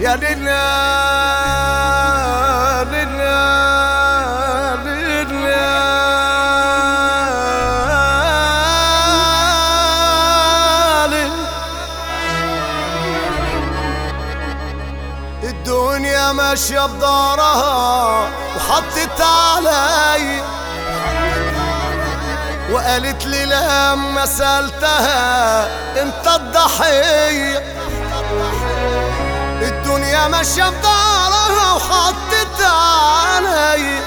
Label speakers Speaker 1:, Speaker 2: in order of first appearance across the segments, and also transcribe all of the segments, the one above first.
Speaker 1: يا ليلى ليلى ليلى الدنيا ماشية بدارها وحطت علي وقالت لي لما سألتها انت الضحية. الدنيا ماشية بدارها وحطت علي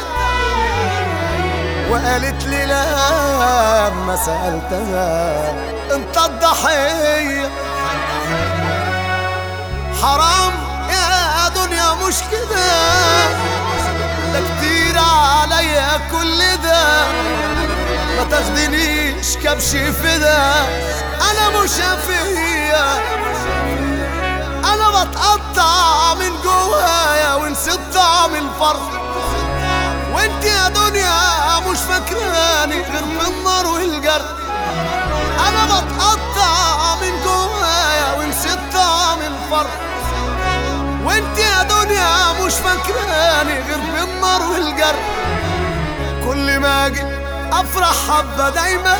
Speaker 1: وقالت لي لما سألتها انت الضحية. حرام يا دنيا مش كده، ده كتير عليا كل ده، ما تاخدنيش كبش فدا. انا مش فيا، انا بتقطع من جوايا ونسيت طعم الفرح. وانت يا دنيا مش فاكراني غير من النار والجرح. انا بتقطع من جوايا ونسيت طعم الفرح. وانت يا دنيا مش فاكراني غير من النار والجرح. كل ما اجي افرح حبه دايما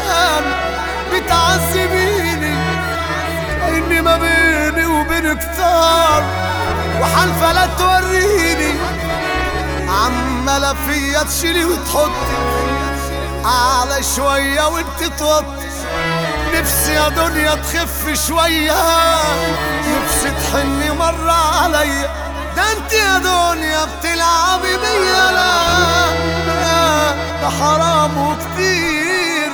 Speaker 1: بتعذبيني، اني ما بيني وبينك طار وحالفه لا توريني. عماله فيا تشيلي وتحطي على شويه وانت توطي. نفسي يا دنيا تخف شويه، نفسي تحني مره عليا. ده انت يا دنيا بتلعبي بيا، لا ده حرام وكتير.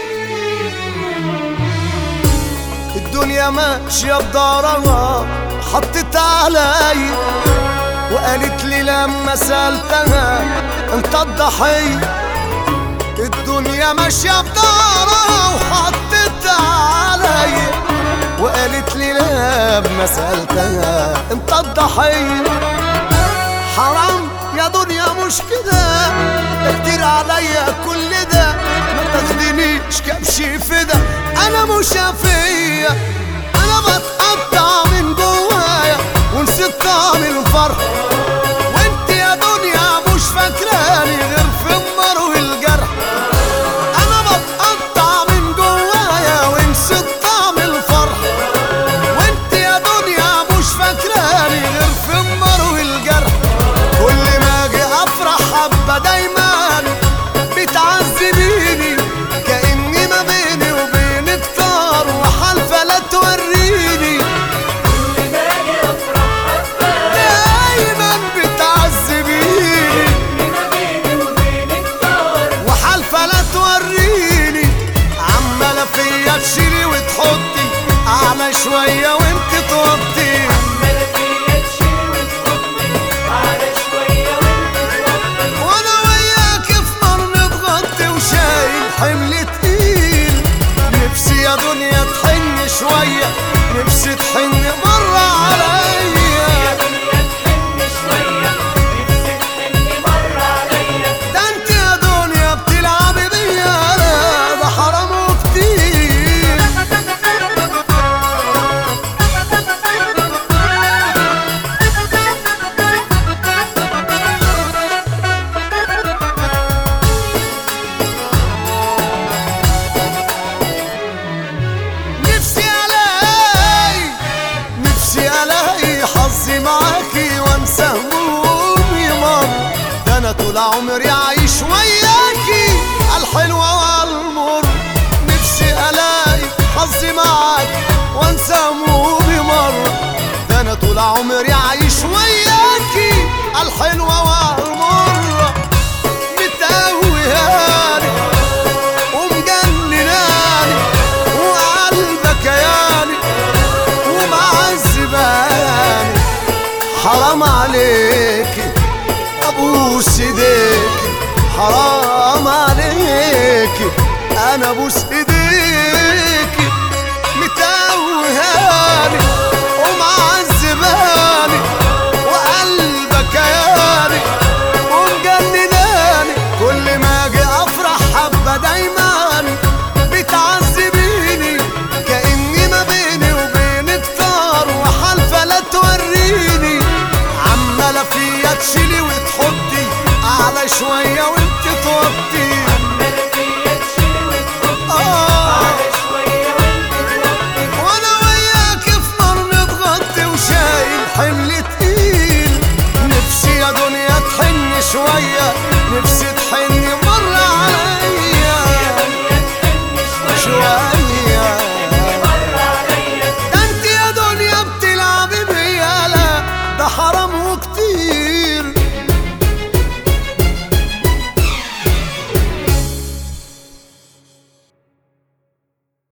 Speaker 1: الدنيا ماشية بدارها حطت علي وقالت لي لما سألتها انت الضحية. الدنيا ماشية بدارها وحطت علي وقالت لي لما سألتها انت الضحية. حرام يا دنيا مش كده، ده كتير عليا كل ده، ما تاخدنيش كبش فدا. انا مش فيا، انا بتقطع من جوايا ونسيت طعم الفرح. وانت يا دنيا مش فاكراني غير في النار والجرح. انا بتقطع من جوايا ونسيت طعم الفرح. وانت يا دنيا مش فاكراني غير في النار والجرح. كل ما اجي افرح حبه دايما بتعذبيني، كأني ما بيني وبينك طار وحالفه لا توريني.
Speaker 2: كل ما اجي افرح حبه
Speaker 1: دايما بتعذبيني،
Speaker 2: كأني ما بيني وبينك طار
Speaker 1: وحالفه لا توريني. عماله فيا تشيلي وتحطي على شويه وانت توطي.
Speaker 2: عمالة فيا تشيل وتحطي على شوية وانت توطي.
Speaker 1: وانا وياك في نار متغطي وشايل حمل تقيل. نفسي يا دنيا تحن شويه، نفسي تحن مره عليا.
Speaker 2: يا دنيا تحن شوية، نفسي تحني مرة عليا.
Speaker 1: ده انت يا دنيا بتلعبي بيا، لا ده حرام وكتير. نفسي الاقي حظي معاكي وانسى همومي مرة. ده انا طول عمري عايش وياكي الحلوة والمر. نفسي الاقي حظي معاكي وانسى همومي مرة. ده انا طول عمري عايش وياكي الحلوة والمر. متقوياني ومجنناني وقلبك ياني ومعذباني. حرام عليكي ابوس ايديكي، حرام عليكي انا ابوس ايديكي. متوهاني ومعذباني وقلبك ياني ومجنناني. كل ما اجي افرح حبه دايما بتعذبيني، كأني ما بيني وبينك طار وحالفه لا توريني. تشيلي وتحطي اعلى شوية وانت توطي.
Speaker 2: عمالة فيا تشيل وتحطي على شوية وانت توطي.
Speaker 1: وانا وياك في نار متغطي وشايل حمل تقيل، نفسي يا دنيا تحن شوية